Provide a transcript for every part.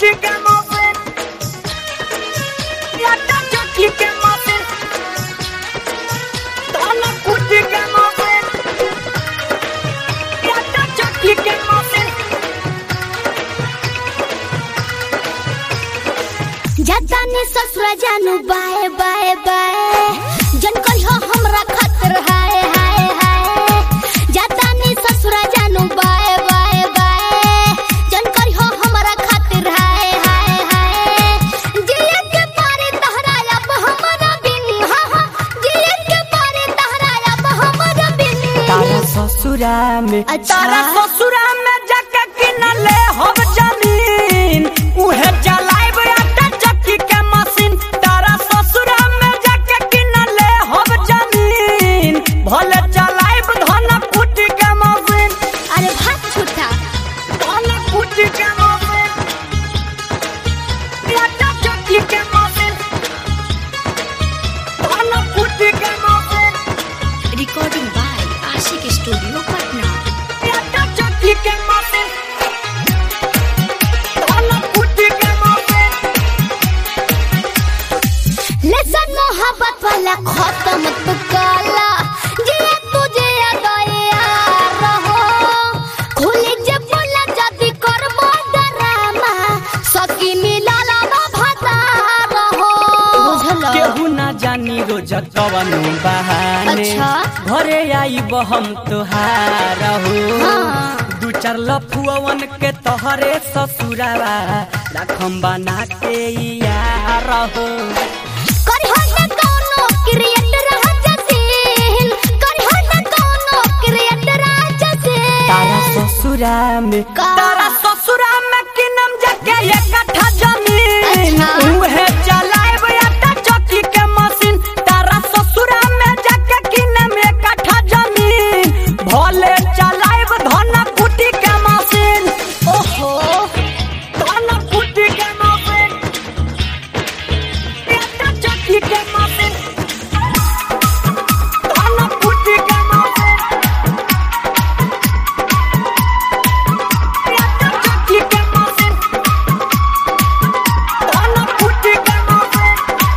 कुटी के मशीन आटा चक्की के मशीन धान कुटी के मशीन आटा चक्की के मशीन जातानी ससुरा जानू बाए बाए बाए जन कहियो हमरा खातिर हाय हाय हाय जातानी ससुरा जानू बाए बाए बाए जन कहियो हमरा खातिर हाय हाय हाय जिए के पारे तहरा अब हमरा बिन हा हा जिए के पारे तहरा अब हमरा बिन तारा ससुरा में अच्छा। तारा ससुरा में जाके किनले हम जमीन उहे जलाइब आटा चक्की के मशीन तारा ससुरा में जाके किनले हम जमीन भले जलाइब धान कुटी के मशीन अरे भात छूटा धान कुटी के मशीन आटा चक्की के मशीन धान कुटी के machine recording by Ashiq studio Patna आटा चक्की के मशीन धान कुटी के मशीन लेसन मोहब्बत वाला खत्म तू काला जे तुझे दया रहो खुली जे बोला जदी करबो डरामा सकी मिलाला न भता रहो बुझलो केहू ना जानी रोज कवनो बहाने अच्छा। घरे आईब हम तुहार हो हाँ। दू चार लफुअन के तोहरे ससुरावा रखम बना के यार हो करहो न कोनो क्रिएटर हजसीन करहो न कोनो क्रिएटर हजसीन तारा ससुरा में का? तारा ससुरा में किनम जाके एक कट्ठा जमीन अच्छा। उहे जलाइब आटा चक्की के मशीन तारा ससुरा में जाके किनम एक कट्ठा जमीन भले जलाइब धान कुटी के मशीन ओहो धान कुटी के मशीन आटा चक्की के मशीन धान कुटी के मशीन आटा चक्की के मशीन धान कुटी के मशीन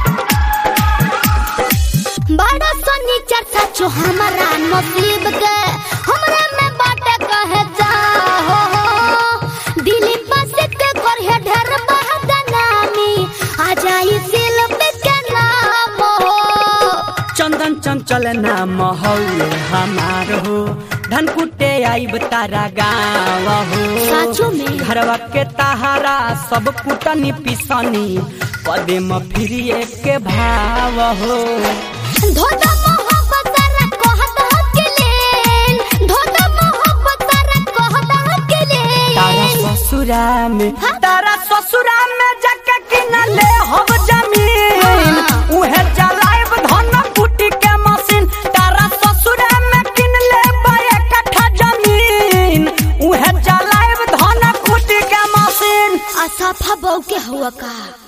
बड़ा सोनी चर्चा जो हमारा नसीब के हमरा में बाटे कहे जाओ दिली बस के करहे ढेर बहदनामी आ जाई सिल्प के नाम हो चंदन चंचल नाम हौले हमार हो धन कुटे आइब तारा गाँव हो साचो में? घरवा के ताहारा सब कुटनी पिसनी पदे में फिरिए के भाव हो धोता मोहब्बत तारा कहत हकलेन धोता मोहब्बत तारा कहत हकलेन तारा ससुरा में हाँ? तारा ससुरा में जाके किनले हम जमीन हाँ। उहे जलाइब धान कुटी के मशीन तारा ससुरा में किनले बाए कट्ठा जमीन उहे जलाइब धान कुटी के मशीन असफा बहू के हुआ का